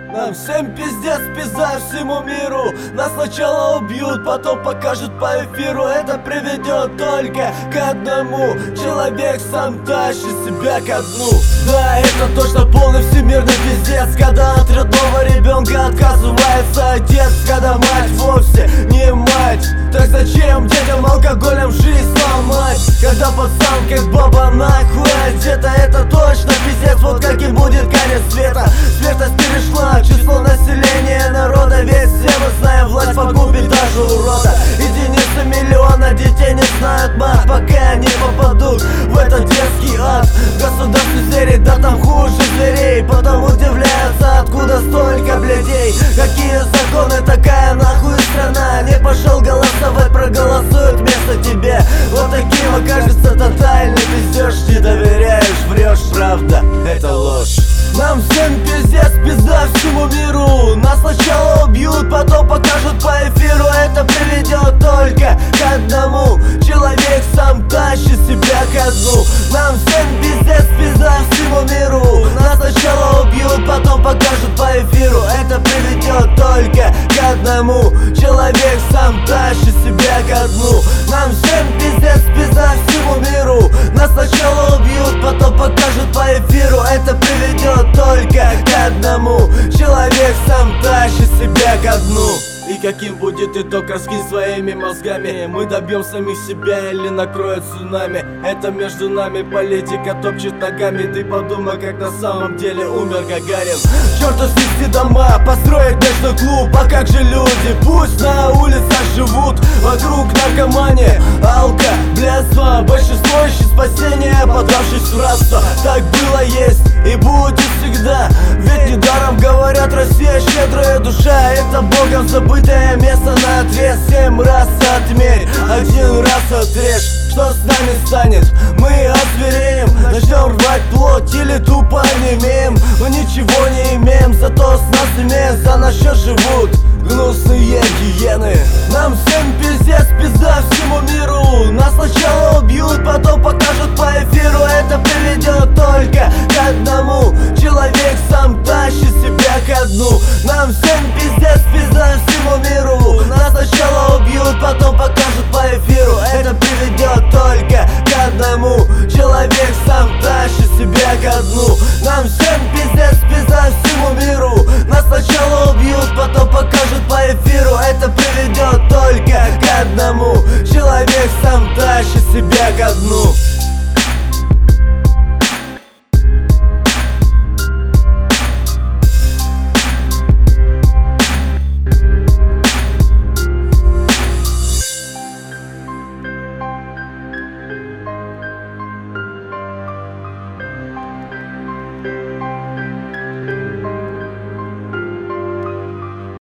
Нам всем пиздец, пизда всему миру. Нас сначала убьют, потом покажут по эфиру. Это приведет только к одному: человек сам тащит себя ко дну. Да, это точно полный всемирный пиздец, когда от родного ребенка отказывается отец, когда мать вовсе не мать. Так зачем детям алкоголем жизнь сломать, когда пацан как баба нахуй одета? Это точно пиздец, вот как и будет конец света. Смертность перешла число населения народа, ведь все мы знаем, власть погубит даже урода. Единицы миллиона детей не знают мат, пока не попадут в этот детский ад. Государство зверей, да там хуже зверей, потом удивляются, откуда столько блядей. Какие законы, такая нахуй страна. Не пошел голосовать, проголосуют вместо тебя. Вот таким окажется тотальный пиздеж. Не доверяешь, врешь, правда, это ложь. Нам всем пиздец, пизда всему миру. Нас сначала убьют, потом покажут по эфиру. Это приведет только к одному: человек сам тащит себя ко дну. Нам всем пиздец, пизда всему миру. Нас сначала убьют, потом покажут по эфиру. Это приведет только к одному: человек сам тащит себя ко дну. Нам всем пиздец, пизда всему миру. Нас сначала убьют, потом покажут по эфиру. Это приведет только к одному: человек сам тащит себя ко дну. И каким будет итог, раскинь своими мозгами. Мы добьем самих себя или накроет цунами. Это между нами политика топчет ногами. Ты подумай, как на самом деле умер Гагарин. Черту снести дома, построить ночной клуб. А как же люди? Пусть на улицах живут. Вокруг наркомания, алка, блядство. Большинство ищет спасения, подавшись в рабство. Так было, есть и будет всегда. Ведь недаром говорят, Россия щедрая душа. Это Богом забытое место на отрез. 7 раз отмерь, 1 раз отрежь. Что с нами станет? Мы озвереем, начнем рвать плоть или тупо онемеем. Мы ничего не имеем, зато с нас имеют, за наш счет живут гнусные гиены. Нам всем пиздец, пизда всему миру. Нас сначала убьют, потом покажут по эфиру. Это приведет только к одному: человек сам тащит себя ко дну. Нам всем пиздец, пизда всему миру. Нас сначала убьют, потом покажут по эфиру. Это приведет только к одному: человек сам тащит себя ко дну. Нам всем пиздец, пизда всему миру. Нас сначала убьют, потом покажут по эфиру. Это приведет только к одному: человек сам тащит себя ко дну.